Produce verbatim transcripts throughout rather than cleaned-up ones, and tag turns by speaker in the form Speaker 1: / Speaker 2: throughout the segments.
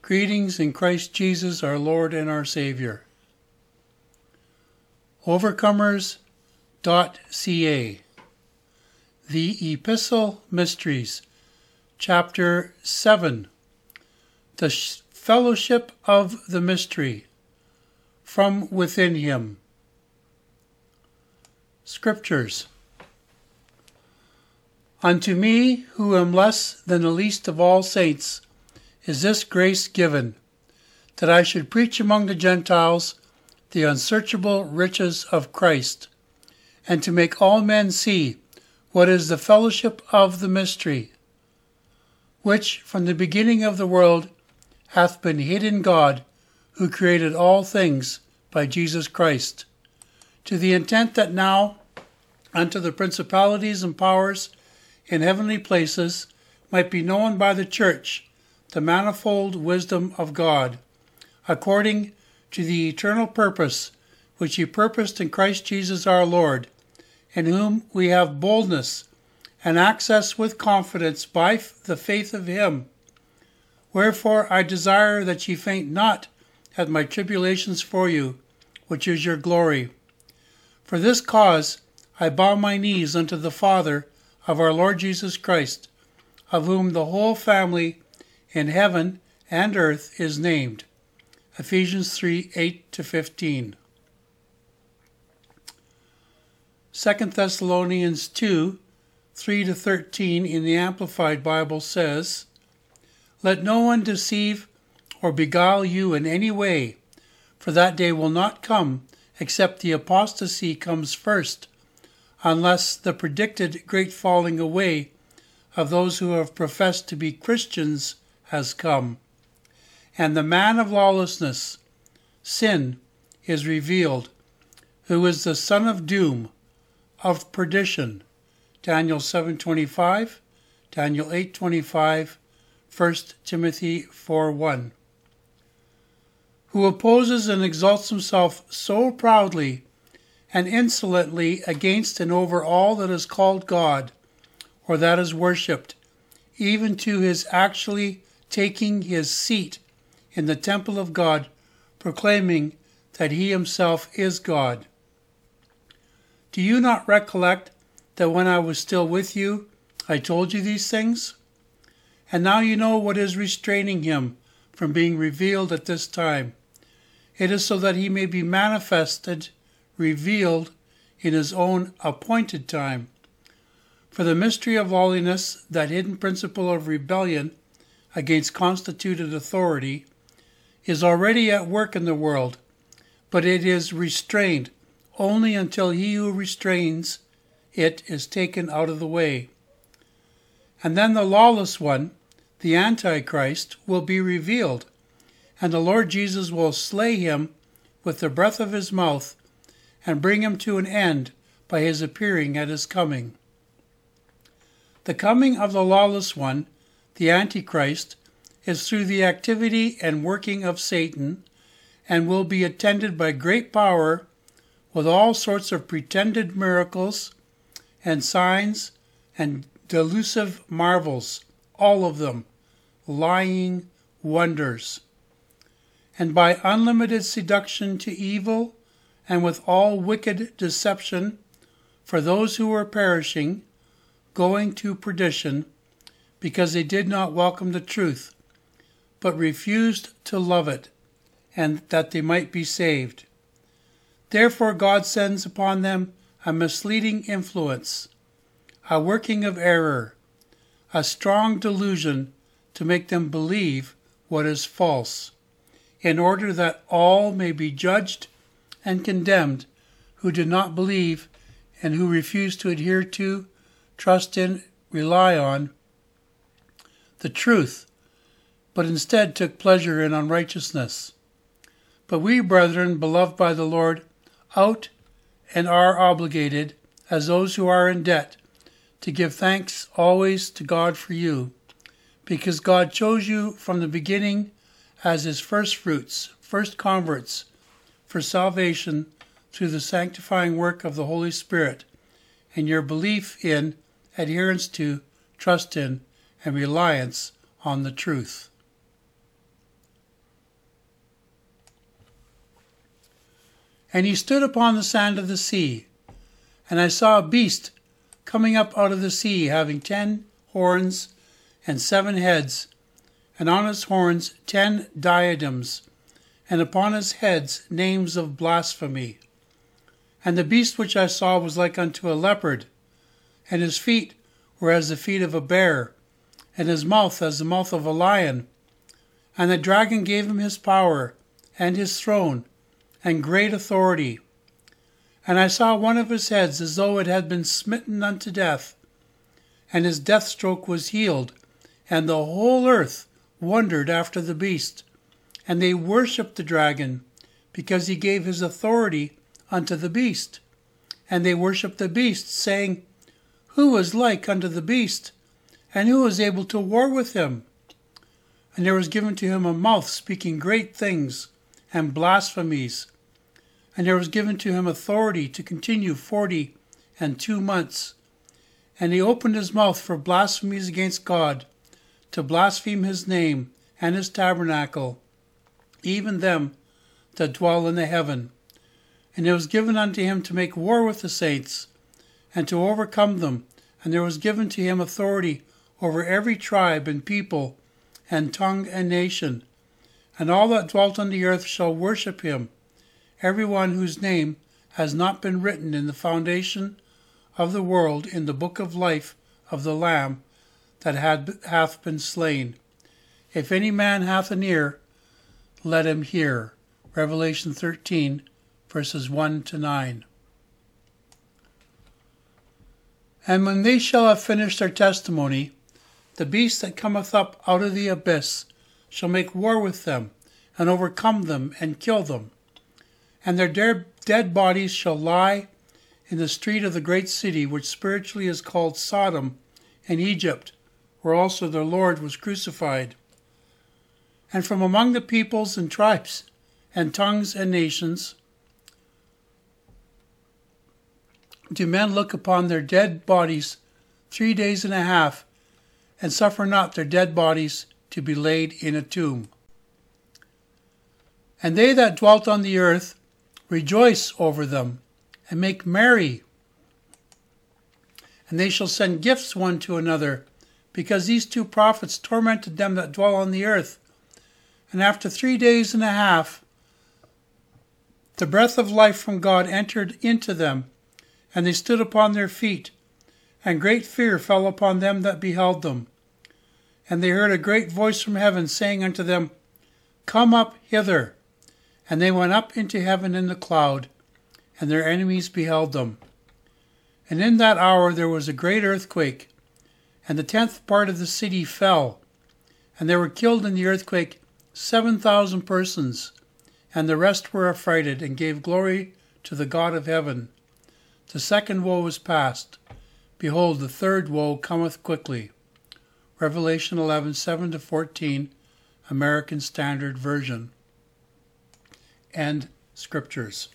Speaker 1: Greetings in Christ Jesus, our Lord and our Savior. Overcomers dot c a. The Epistle Mysteries, Chapter seven. The Fellowship of the Mystery, from within Him. Scriptures. Unto me, who am less than the least of all saints, is this grace given, that I should preach among the Gentiles the unsearchable riches of Christ, and to make all men see what is the fellowship of the mystery, which from the beginning of the world hath been hid in God, who created all things by Jesus Christ, to the intent that now unto the principalities and powers in heavenly places might be known by the church the manifold wisdom of God, according to the eternal purpose which he purposed in Christ Jesus our Lord, in whom we have boldness and access with confidence by the faith of him. Wherefore I desire that ye faint not at my tribulations for you, which is your glory. For this cause I bow my knees unto the Father of our Lord Jesus Christ, of whom the whole family in heaven and earth is named. Ephesians three, eight to fifteen. Second Thessalonians two, three to thirteen in the Amplified Bible says, Let no one deceive or beguile you in any way, for that day will not come except the apostasy comes first, unless the predicted great falling away of those who have professed to be Christians has come, and the man of lawlessness, sin, is revealed, who is the son of doom, of perdition. Daniel seven twenty-five, Daniel eight twenty-five, First Timothy four one. Who opposes and exalts himself so proudly and insolently against and over all that is called God, or that is worshipped, even to his actually taking his seat in the temple of God, proclaiming that he himself is God. Do you not recollect that when I was still with you, I told you these things? And now you know what is restraining him from being revealed at this time. It is so that he may be manifested, revealed in his own appointed time. For the mystery of lawlessness, that hidden principle of rebellion against constituted authority, is already at work in the world, but it is restrained only until he who restrains it is taken out of the way. And then the lawless one, the Antichrist, will be revealed, and the Lord Jesus will slay him with the breath of his mouth and bring him to an end by his appearing at his coming. The coming of the lawless one, the Antichrist, is through the activity and working of Satan, and will be attended by great power with all sorts of pretended miracles and signs and delusive marvels, all of them lying wonders, and by unlimited seduction to evil, and with all wicked deception for those who are perishing, going to perdition, because they did not welcome the truth, but refused to love it, and that they might be saved. Therefore God sends upon them a misleading influence, a working of error, a strong delusion to make them believe what is false, in order that all may be judged and condemned who did not believe and who refused to adhere to, trust in, rely on the truth, but instead took pleasure in unrighteousness. But we, brethren, beloved by the Lord, out and are obligated, as those who are in debt, to give thanks always to God for you, because God chose you from the beginning as his first fruits, first converts, for salvation through the sanctifying work of the Holy Spirit, and your belief in, adherence to, trust in, and reliance on the truth. And he stood upon the sand of the sea. And I saw a beast coming up out of the sea, having ten horns and seven heads, and on his horns ten diadems, and upon his heads names of blasphemy. And the beast which I saw was like unto a leopard, and his feet were as the feet of a bear, and his mouth as the mouth of a lion. And the dragon gave him his power, and his throne, and great authority. And I saw one of his heads as though it had been smitten unto death, and his death stroke was healed, and the whole earth wondered after the beast. And they worshipped the dragon, because he gave his authority unto the beast. And they worshipped the beast, saying, Who is like unto the beast? And who is able to war with him? And there was given to him a mouth speaking great things and blasphemies. And there was given to him authority to continue forty and two months. And he opened his mouth for blasphemies against God, to blaspheme his name and his tabernacle, even them that dwell in the heaven. And it was given unto him to make war with the saints, and to overcome them. And there was given to him authority over every tribe and people and tongue and nation. And all that dwelt on the earth shall worship him, every one whose name has not been written in the foundation of the world in the book of life of the Lamb that had, hath been slain. If any man hath an ear, let him hear. Revelation thirteen, verses one to nine. And when they shall have finished their testimony, the beast that cometh up out of the abyss shall make war with them, and overcome them, and kill them. And their de- dead bodies shall lie in the street of the great city, which spiritually is called Sodom and Egypt, where also their Lord was crucified. And from among the peoples and tribes and tongues and nations do men look upon their dead bodies three days and a half, and suffer not their dead bodies to be laid in a tomb. And they that dwelt on the earth rejoice over them, and make merry. And they shall send gifts one to another, because these two prophets tormented them that dwell on the earth. And after three days and a half, the breath of life from God entered into them, and they stood upon their feet, and great fear fell upon them that beheld them. And they heard a great voice from heaven, saying unto them, Come up hither. And they went up into heaven in the cloud, and their enemies beheld them. And in that hour there was a great earthquake, and the tenth part of the city fell. And there were killed in the earthquake seven thousand persons, and the rest were affrighted, and gave glory to the God of heaven. The second woe is past. Behold, the third woe cometh quickly. Revelation eleven, seven to fourteen, American Standard Version. And Scriptures.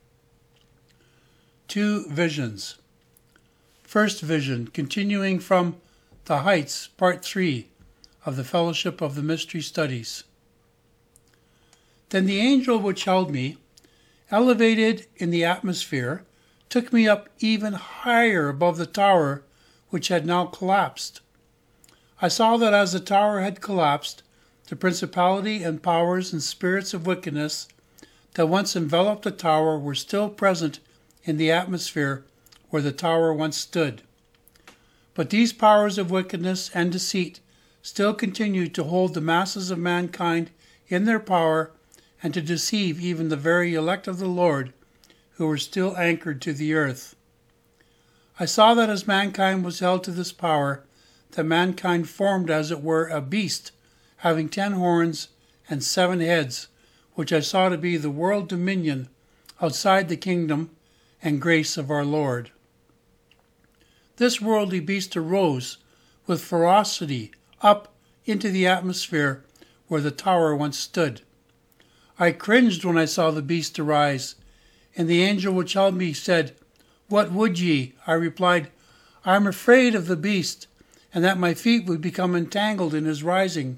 Speaker 1: Two visions. First vision, continuing from The Heights, Part three of the Fellowship of the Mystery Studies. Then the angel which held me, elevated in the atmosphere, took me up even higher above the tower which had now collapsed. I saw that as the tower had collapsed, the principality and powers and spirits of wickedness that once enveloped the tower were still present in the atmosphere where the tower once stood. But these powers of wickedness and deceit still continued to hold the masses of mankind in their power, and to deceive even the very elect of the Lord, who were still anchored to the earth. I saw that as mankind was held to this power, that mankind formed as it were a beast, having ten horns and seven heads, which I saw to be the world dominion outside the kingdom and grace of our Lord. This worldly beast arose with ferocity up into the atmosphere where the tower once stood. I cringed when I saw the beast arise, and the angel which held me said, What would ye? I replied, I am afraid of the beast, and that my feet would become entangled in his rising.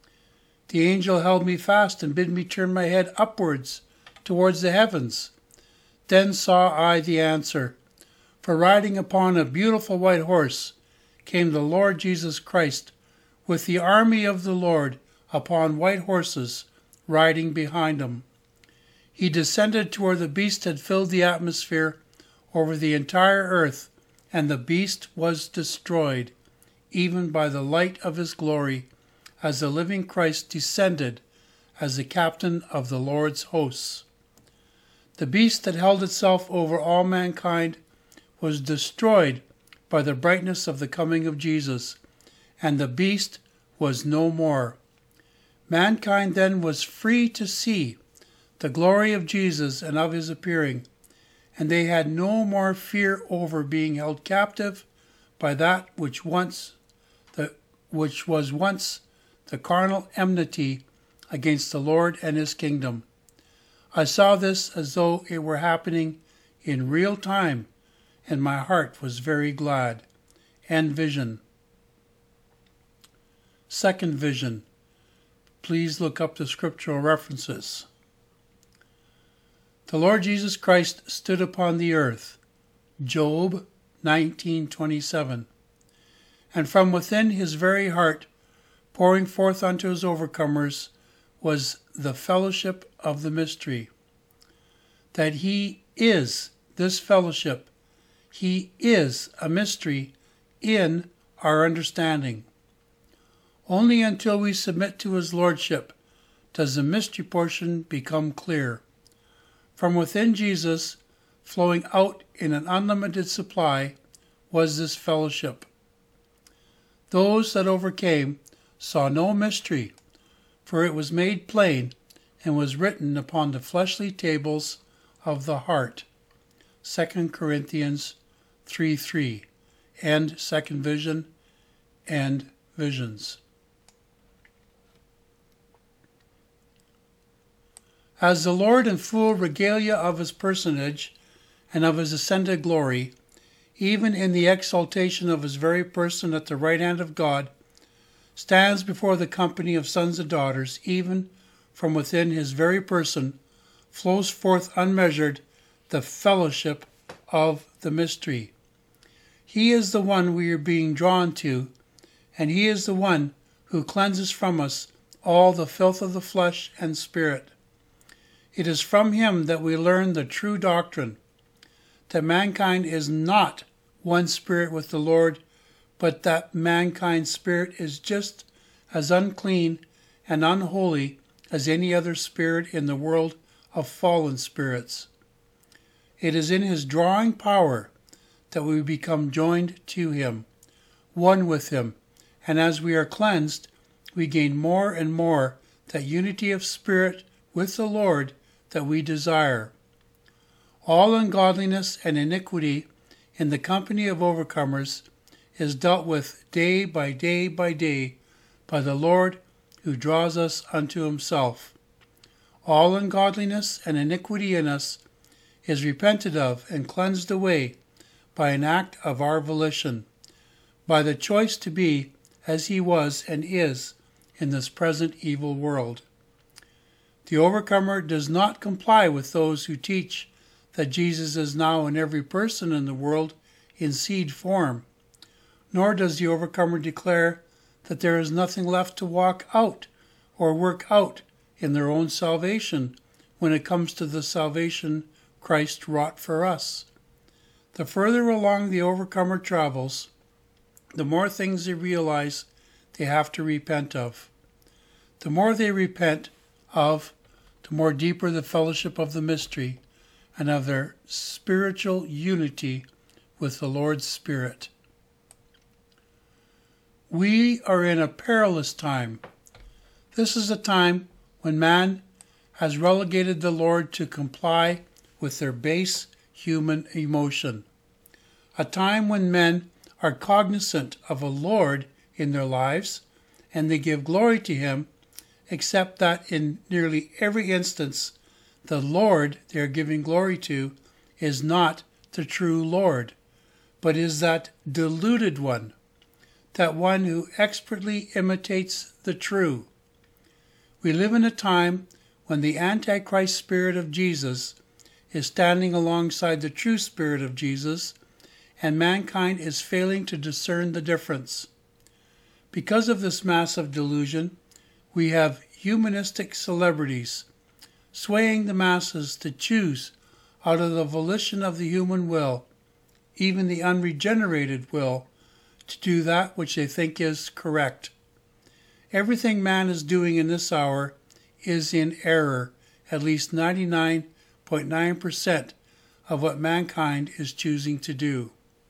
Speaker 1: The angel held me fast and bid me turn my head upwards towards the heavens, Then saw I the answer, for riding upon a beautiful white horse came the Lord Jesus Christ, with the army of the Lord upon white horses riding behind him. He descended to where the beast had filled the atmosphere over the entire earth, and the beast was destroyed, even by the light of his glory, as the living Christ descended as the captain of the Lord's hosts. The beast that held itself over all mankind was destroyed by the brightness of the coming of Jesus, and the beast was no more. Mankind then was free to see the glory of Jesus and of his appearing, and they had no more fear over being held captive by that which once the which was once the carnal enmity against the Lord and his kingdom. I saw this as though it were happening in real time, and my heart was very glad. End vision. Second vision. Please look up the scriptural references. The Lord Jesus Christ stood upon the earth. Job nineteen twenty-seven. And from within his very heart, pouring forth unto his overcomers, was the fellowship of the mystery. That he is this fellowship. He is a mystery in our understanding. Only until we submit to his lordship does the mystery portion become clear. From within Jesus, flowing out in an unlimited supply, was this fellowship. Those that overcame saw no mystery, for it was made plain and was written upon the fleshly tables of the heart. Second Corinthians three three. End second vision. End visions. As the Lord in full regalia of his personage and of his ascended glory, even in the exaltation of his very person at the right hand of God, stands before the company of sons and daughters, even from within his very person flows forth unmeasured the fellowship of the mystery. He is the one we are being drawn to, and he is the one who cleanses from us all the filth of the flesh and spirit. It is from him that we learn the true doctrine, that mankind is not one spirit with the Lord, but that mankind's spirit is just as unclean and unholy as any other spirit in the world of fallen spirits. It is in his drawing power that we become joined to him, one with him, and as we are cleansed, we gain more and more that unity of spirit with the Lord that we desire. All ungodliness and iniquity in the company of overcomers is dealt with day by day by day by the Lord who draws us unto himself. All ungodliness and iniquity in us is repented of and cleansed away by an act of our volition, by the choice to be as he was and is in this present evil world. The overcomer does not comply with those who teach that Jesus is now in every person in the world in seed form, nor does the overcomer declare that there is nothing left to walk out or work out in their own salvation when it comes to the salvation Christ wrought for us. The further along the overcomer travels, the more things they realize they have to repent of. The more they repent of, the more deeper the fellowship of the mystery and of their spiritual unity with the Lord's Spirit. We are in a perilous time. This is a time when man has relegated the Lord to comply with their base human emotion. A time when men are cognizant of a Lord in their lives, and they give glory to him, except that in nearly every instance, the Lord they are giving glory to is not the true Lord, but is that deluded one, that one who expertly imitates the true. We live in a time when the Antichrist spirit of Jesus is standing alongside the true Spirit of Jesus, and mankind is failing to discern the difference. Because of this massive delusion, we have humanistic celebrities swaying the masses to choose out of the volition of the human will, even the unregenerated will, to do that which they think is correct. Everything man is doing in this hour is in error, at least ninety-nine point nine percent of what mankind is choosing to do.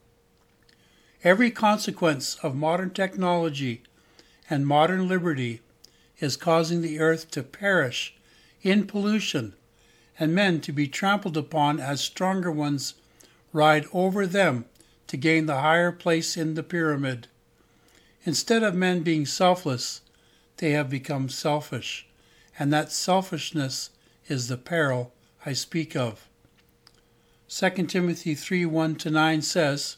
Speaker 1: Every consequence of modern technology and modern liberty is causing the earth to perish in pollution and men to be trampled upon as stronger ones ride over them to gain the higher place in the pyramid. Instead of men being selfless, they have become selfish, and that selfishness is the peril I speak of. Second Timothy three, one to nine says,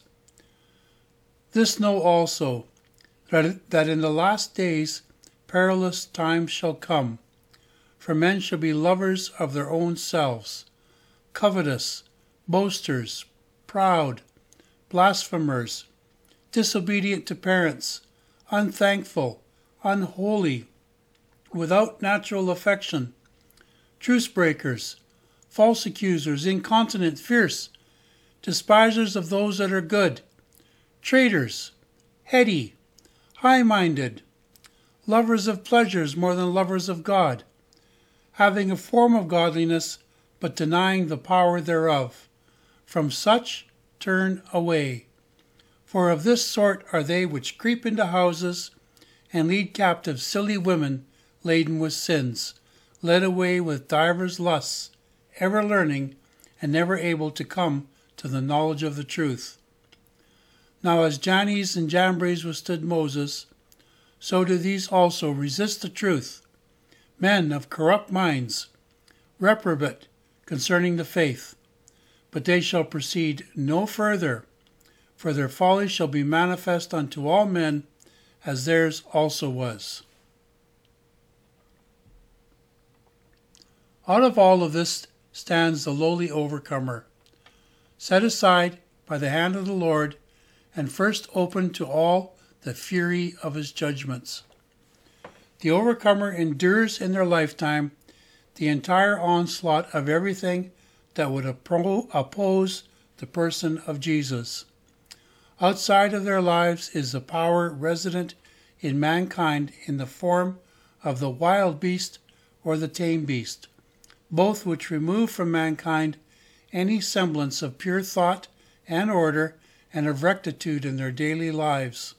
Speaker 1: "This know also, that in the last days perilous times shall come, for men shall be lovers of their own selves, covetous, boasters, proud, blasphemers, disobedient to parents, unthankful, unholy, without natural affection, truce breakers, false accusers, incontinent, fierce, despisers of those that are good, traitors, heady, high-minded, lovers of pleasures more than lovers of God, having a form of godliness, but denying the power thereof. From such turn away. For of this sort are they which creep into houses, and lead captive silly women laden with sins, led away with divers lusts, ever learning, and never able to come to the knowledge of the truth. Now as Jannes and Jambres withstood Moses, so do these also resist the truth, men of corrupt minds, reprobate concerning the faith. But they shall proceed no further, for their folly shall be manifest unto all men, as theirs also was." Out of all of this stands the lowly overcomer, set aside by the hand of the Lord, and first open to all the fury of his judgments. The overcomer endures in their lifetime the entire onslaught of everything that would oppose the person of Jesus. Outside of their lives is the power resident in mankind in the form of the wild beast or the tame beast, both which remove from mankind any semblance of pure thought and order and of rectitude in their daily lives.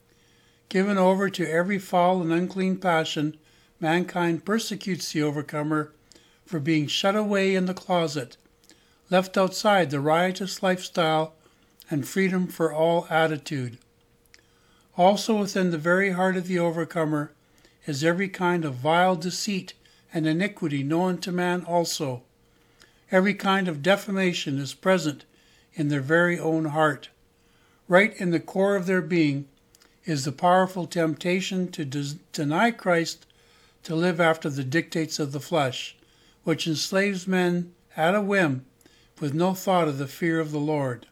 Speaker 1: Given over to every foul and unclean passion, mankind persecutes the overcomer for being shut away in the closet, left outside the riotous lifestyle and freedom for all attitude. Also within the very heart of the overcomer is every kind of vile deceit and iniquity known to man also. Every kind of defamation is present in their very own heart. Right in the core of their being is the powerful temptation to des- deny Christ, to live after the dictates of the flesh, which enslaves men at a whim with no thought of the fear of the Lord.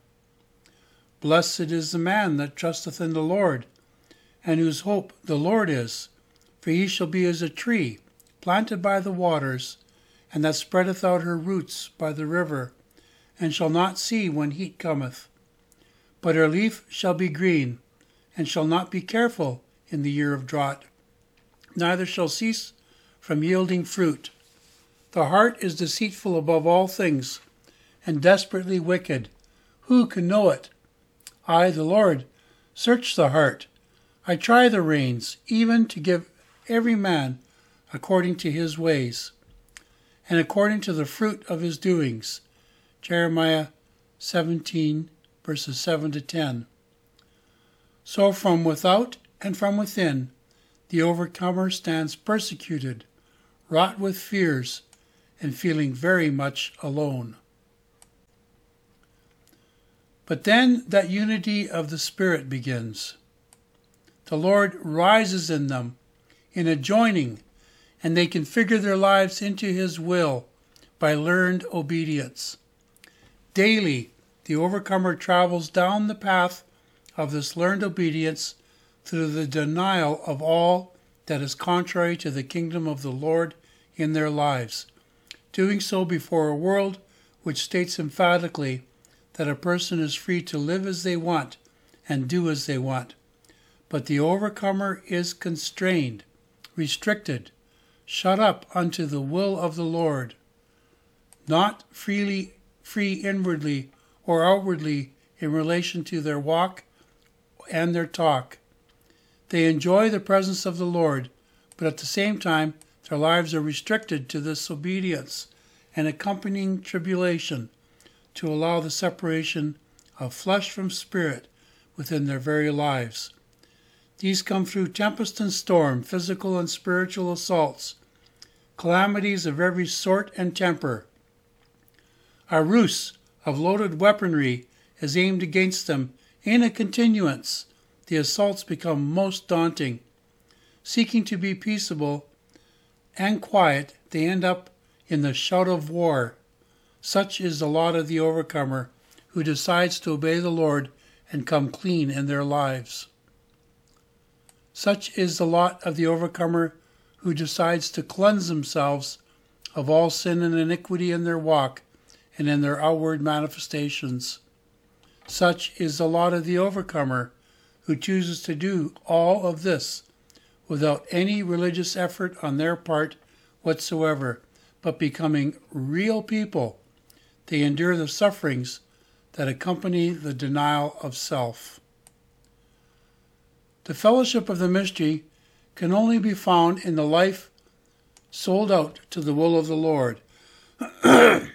Speaker 1: Blessed is the man that trusteth in the Lord, and whose hope the Lord is, for he shall be as a tree planted by the waters, and that spreadeth out her roots by the river, and shall not see when heat cometh. But her leaf shall be green, and shall not be careful in the year of drought, neither shall cease from yielding fruit. The heart is deceitful above all things, and desperately wicked. Who can know it? I, the Lord, search the heart. I try the reins, even to give every man according to his ways, and according to the fruit of his doings. Jeremiah seventeen, verses seven to ten. So from without and from within, the overcomer stands persecuted, wrought with fears, and feeling very much alone. But then that unity of the Spirit begins. The Lord rises in them in a joining, and they configure their lives into his will by learned obedience. Daily, the overcomer travels down the path of this learned obedience through the denial of all that is contrary to the kingdom of the Lord in their lives, doing so before a world which states emphatically that a person is free to live as they want and do as they want. But the overcomer is constrained, restricted, shut up unto the will of the Lord, not freely free inwardly or outwardly in relation to their walk and their talk. They enjoy the presence of the Lord, but at the same time their lives are restricted to this obedience and accompanying tribulation to allow the separation of flesh from spirit within their very lives. These come through tempest and storm, physical and spiritual assaults, calamities of every sort and temper. A ruse of loaded weaponry is aimed against them in a continuance. The assaults become most daunting. Seeking to be peaceable and quiet, they end up in the shout of war. Such is the lot of the overcomer who decides to obey the Lord and come clean in their lives. Such is the lot of the overcomer who decides to cleanse themselves of all sin and iniquity in their walk and in their outward manifestations. Such is the lot of the overcomer who chooses to do all of this without any religious effort on their part whatsoever, but becoming real people. They endure the sufferings that accompany the denial of self. The fellowship of the mystery can only be found in the life sold out to the will of the Lord. Let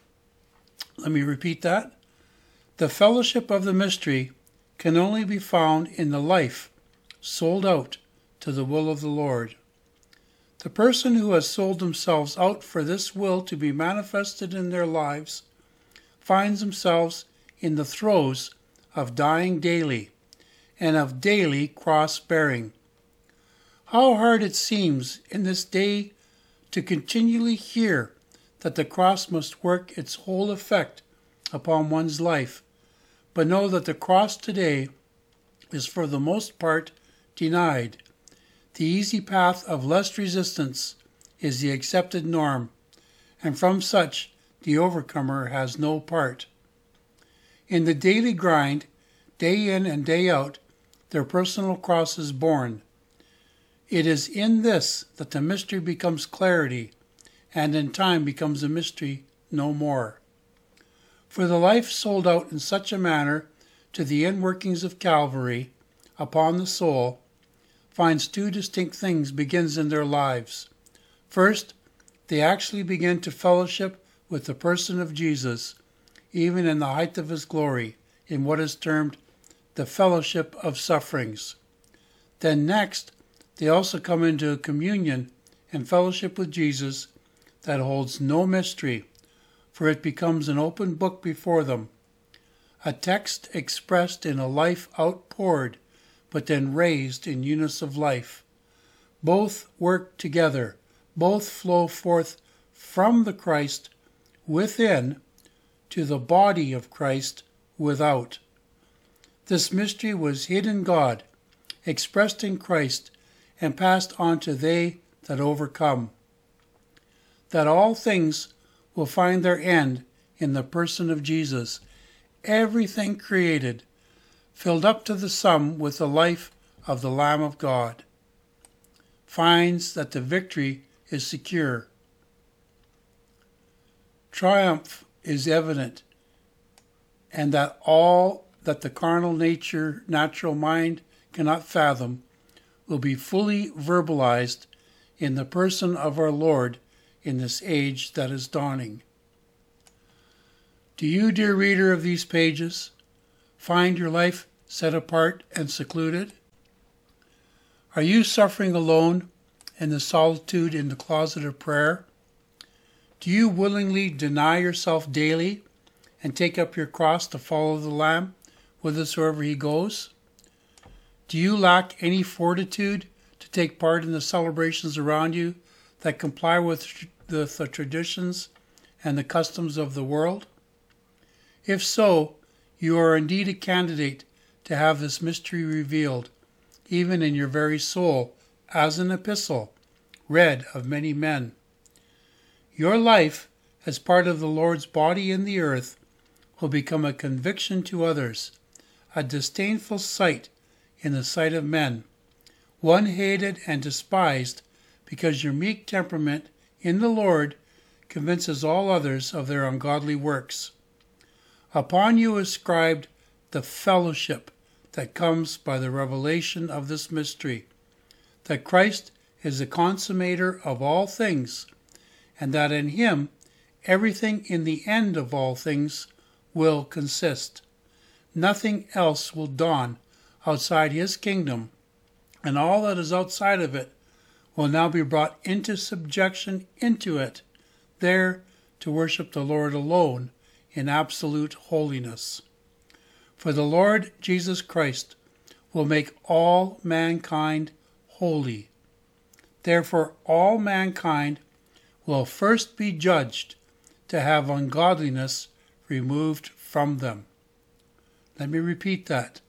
Speaker 1: me repeat that. The fellowship of the mystery can only be found in the life sold out to the will of the Lord. The person who has sold themselves out for this will to be manifested in their lives finds themselves in the throes of dying daily and of daily cross-bearing. How hard it seems in this day to continually hear that the cross must work its whole effect upon one's life, but know that the cross today is for the most part denied. The easy path of less resistance is the accepted norm, and from such the overcomer has no part. In the daily grind, day in and day out, their personal cross is borne. It is in this that the mystery becomes clarity, and in time becomes a mystery no more. For the life sold out in such a manner to the inworkings of Calvary upon the soul finds two distinct things begins in their lives. First, they actually begin to fellowship with the person of Jesus, even in the height of his glory, in what is termed the fellowship of sufferings. Then next, they also come into a communion and fellowship with Jesus that holds no mystery, for it becomes an open book before them, a text expressed in a life outpoured, but then raised in newness of life. Both work together, both flow forth from the Christ within to the body of Christ without. This mystery was hid in God, expressed in Christ, and passed on to they that overcome, that all things will find their end in the person of Jesus, everything created, filled up to the sum with the life of the Lamb of God, finds that the victory is secure. Triumph is evident, and that all that the carnal nature, natural mind cannot fathom will be fully verbalized in the person of our Lord in this age that is dawning. Do you, dear reader of these pages, find your life set apart and secluded? Are you suffering alone in the solitude in the closet of prayer? Do you willingly deny yourself daily and take up your cross to follow the Lamb whithersoever he goes? Do you lack any fortitude to take part in the celebrations around you that comply with the, the traditions and the customs of the world? If so, you are indeed a candidate to have this mystery revealed, even in your very soul, as an epistle, read of many men. Your life, as part of the Lord's body in the earth, will become a conviction to others, a disdainful sight in the sight of men, one hated and despised because your meek temperament in the Lord convinces all others of their ungodly works. Upon you is inscribed the fellowship that comes by the revelation of this mystery, that Christ is the consummator of all things, and that in him everything in the end of all things will consist. Nothing else will dawn outside his kingdom, and all that is outside of it will now be brought into subjection into it, there to worship the Lord alone in absolute holiness. For the Lord Jesus Christ will make all mankind holy. Therefore all mankind will first be judged to have ungodliness removed from them. Let me repeat that.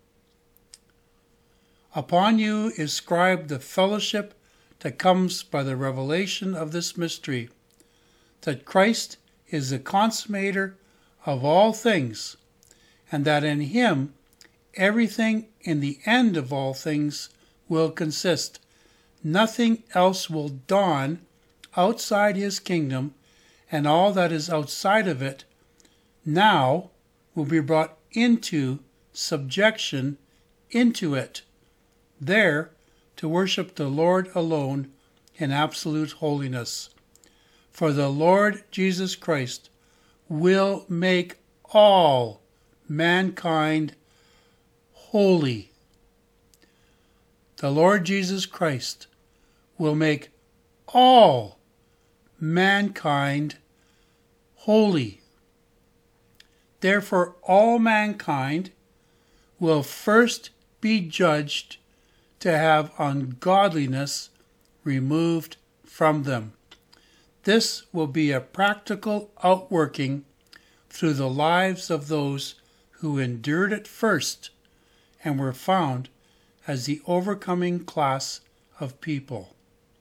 Speaker 1: Upon you is inscribed the fellowship that comes by the revelation of this mystery, that Christ is the consummator of all things, and that in him everything in the end of all things will consist. Nothing else will dawn outside his kingdom, and all that is outside of it now will be brought into subjection into it, there to worship the Lord alone in absolute holiness. For the Lord Jesus Christ will make all mankind holy. The Lord Jesus Christ will make all mankind holy. Therefore, all mankind will first be judged to have ungodliness removed from them. This will be a practical outworking through the lives of those who endured it first and were found as the overcoming class of people.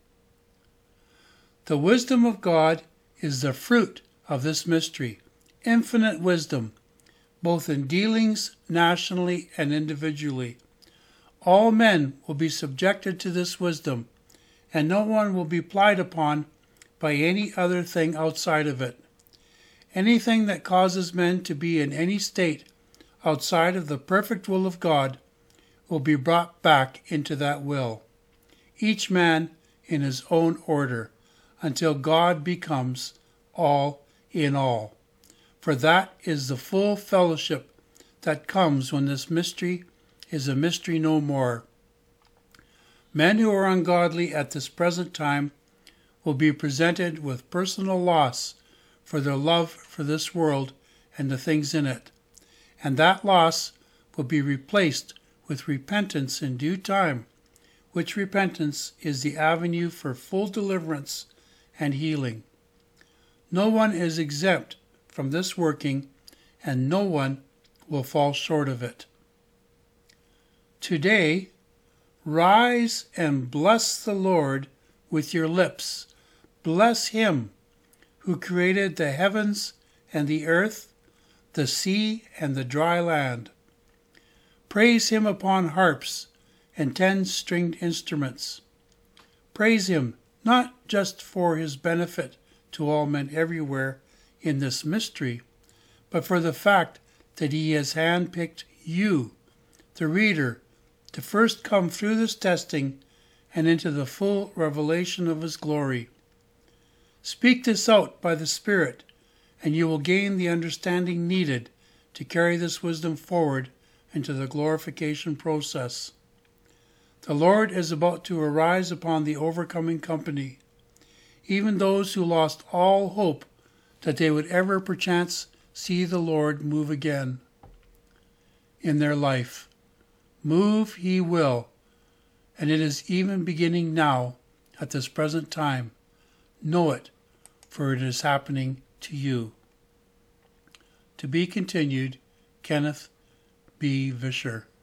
Speaker 1: The wisdom of God is the fruit of this mystery, infinite wisdom, both in dealings nationally and individually. All men will be subjected to this wisdom, and no one will be plied upon by any other thing outside of it. Anything that causes men to be in any state outside of the perfect will of God will be brought back into that will, each man in his own order, until God becomes all in all. For that is the full fellowship that comes when this mystery is a mystery no more. Men who are ungodly at this present time will be presented with personal loss for their love for this world and the things in it, and that loss will be replaced with repentance in due time, which repentance is the avenue for full deliverance and healing. No one is exempt from this working, and no one will fall short of it. Today, rise and bless the Lord with your lips. Bless him who created the heavens and the earth, the sea and the dry land. Praise him upon harps and ten-stringed instruments. Praise him not just for his benefit to all men everywhere in this mystery, but for the fact that he has handpicked you, the reader, to first come through this testing and into the full revelation of his glory. Speak this out by the Spirit, and you will gain the understanding needed to carry this wisdom forward into the glorification process. The Lord is about to arise upon the overcoming company, even those who lost all hope that they would ever perchance see the Lord move again in their life. Move he will, and it is even beginning now at this present time. Know it, for it is happening to you. To be continued, Kenneth B. Vischer.